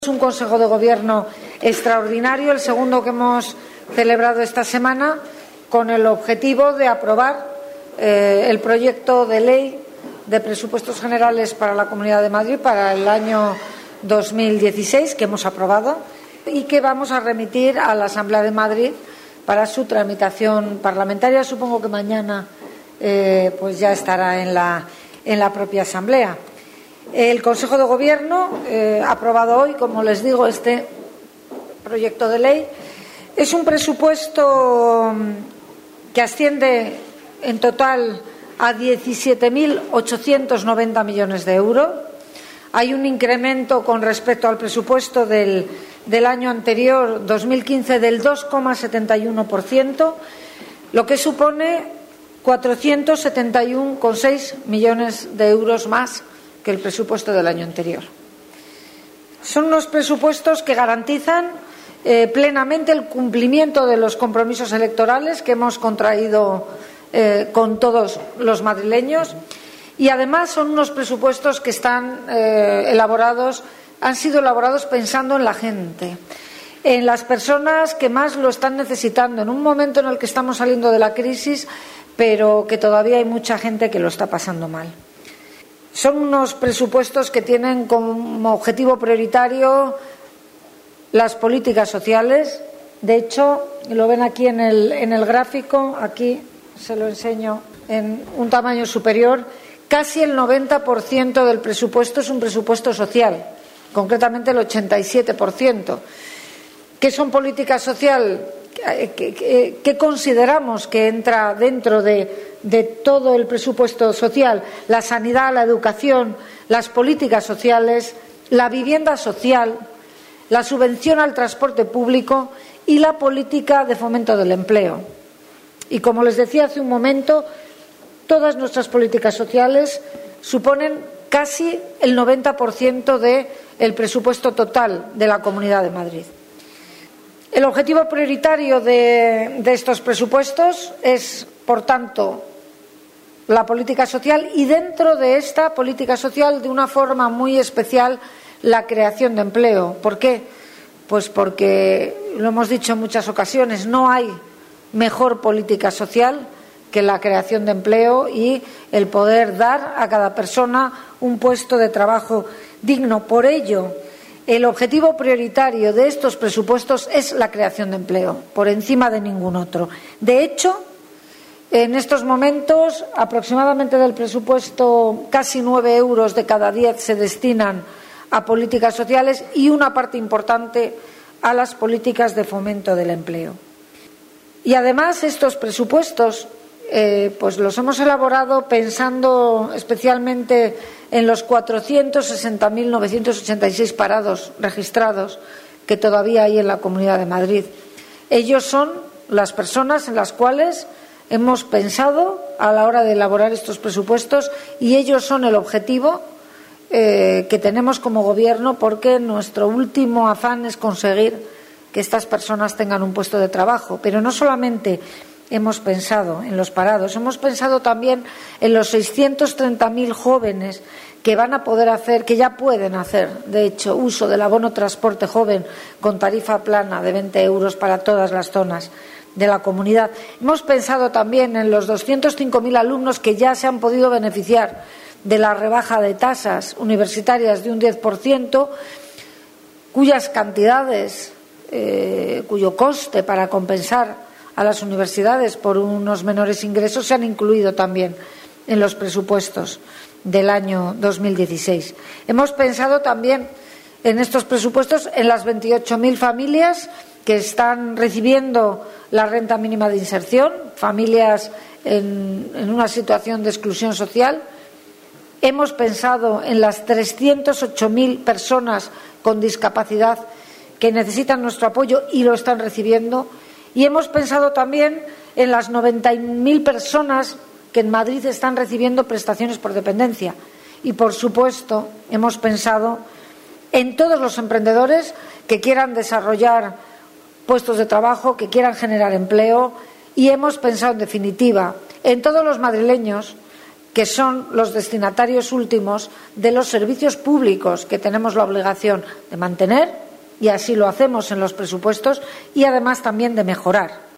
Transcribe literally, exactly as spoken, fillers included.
Es un Consejo de Gobierno extraordinario, el segundo que hemos celebrado esta semana, con el objetivo de aprobar eh, el proyecto de ley de presupuestos generales para la Comunidad de Madrid para el año dos mil dieciséis, que hemos aprobado y que vamos a remitir a la Asamblea de Madrid para su tramitación parlamentaria. Supongo que mañana eh, pues ya estará en la, en la propia Asamblea. El Consejo de Gobierno eh, ha aprobado hoy, como les digo, este proyecto de ley. Es un presupuesto que asciende en total a diecisiete mil ochocientos noventa millones de euros. Hay un incremento con respecto al presupuesto del, del año anterior, dos mil quince, del dos coma setenta y uno por ciento, lo que supone cuatrocientos setenta y uno coma seis millones de euros más que el presupuesto del año anterior. Son unos presupuestos que garantizan eh, plenamente el cumplimiento de los compromisos electorales que hemos contraído eh, con todos los madrileños, y además son unos presupuestos que están eh, elaborados, han sido elaborados pensando en la gente, en las personas que más lo están necesitando, en un momento en el que estamos saliendo de la crisis, pero que todavía hay mucha gente que lo está pasando mal. Son unos presupuestos que tienen como objetivo prioritario las políticas sociales. De hecho, lo ven aquí en el, en el gráfico, aquí se lo enseño en un tamaño superior. Casi el noventa por ciento del presupuesto es un presupuesto social, concretamente el ochenta y siete por ciento. ¿Qué son políticas sociales? ¿Qué consideramos que entra dentro de, de todo el presupuesto social? La sanidad, la educación, las políticas sociales, la vivienda social, la subvención al transporte público y la política de fomento del empleo. Y como les decía hace un momento, todas nuestras políticas sociales suponen casi el noventa por ciento del presupuesto total de la Comunidad de Madrid. El objetivo prioritario de, de estos presupuestos es, por tanto, la política social, y dentro de esta política social, de una forma muy especial, la creación de empleo. ¿Por qué? Pues porque, lo hemos dicho en muchas ocasiones, no hay mejor política social que la creación de empleo y el poder dar a cada persona un puesto de trabajo digno. Por ello, el objetivo prioritario de estos presupuestos es la creación de empleo, por encima de ningún otro. De hecho, en estos momentos, aproximadamente del presupuesto, casi nueve euros de cada diez se destinan a políticas sociales y una parte importante a las políticas de fomento del empleo. Y además, estos presupuestos Eh, pues los hemos elaborado pensando especialmente en los cuatrocientos sesenta mil novecientos ochenta y seis parados registrados que todavía hay en la Comunidad de Madrid. Ellos son las personas en las cuales hemos pensado a la hora de elaborar estos presupuestos, y ellos son el objetivo eh, que tenemos como Gobierno, porque nuestro último afán es conseguir que estas personas tengan un puesto de trabajo. Pero no solamente hemos pensado en los parados, hemos pensado también en los seiscientos treinta mil jóvenes que van a poder hacer, que ya pueden hacer, de hecho, uso del abono transporte joven con tarifa plana de veinte euros para todas las zonas de la comunidad. Hemos pensado también en los doscientos cinco mil alumnos que ya se han podido beneficiar de la rebaja de tasas universitarias de un diez por ciento, cuyas cantidades, eh, cuyo coste para compensar a las universidades por unos menores ingresos se han incluido también en los presupuestos del año dos mil dieciséis. Hemos pensado también en estos presupuestos en las veintiocho mil familias que están recibiendo la renta mínima de inserción, familias en, en una situación de exclusión social. Hemos pensado en las trescientas ocho mil personas con discapacidad que necesitan nuestro apoyo y lo están recibiendo. Y hemos pensado también en las noventa mil personas que en Madrid están recibiendo prestaciones por dependencia. Y, por supuesto, hemos pensado en todos los emprendedores que quieran desarrollar puestos de trabajo, que quieran generar empleo. Y hemos pensado, en definitiva, en todos los madrileños que son los destinatarios últimos de los servicios públicos que tenemos la obligación de mantener, y así lo hacemos en los presupuestos, y además también de mejorar.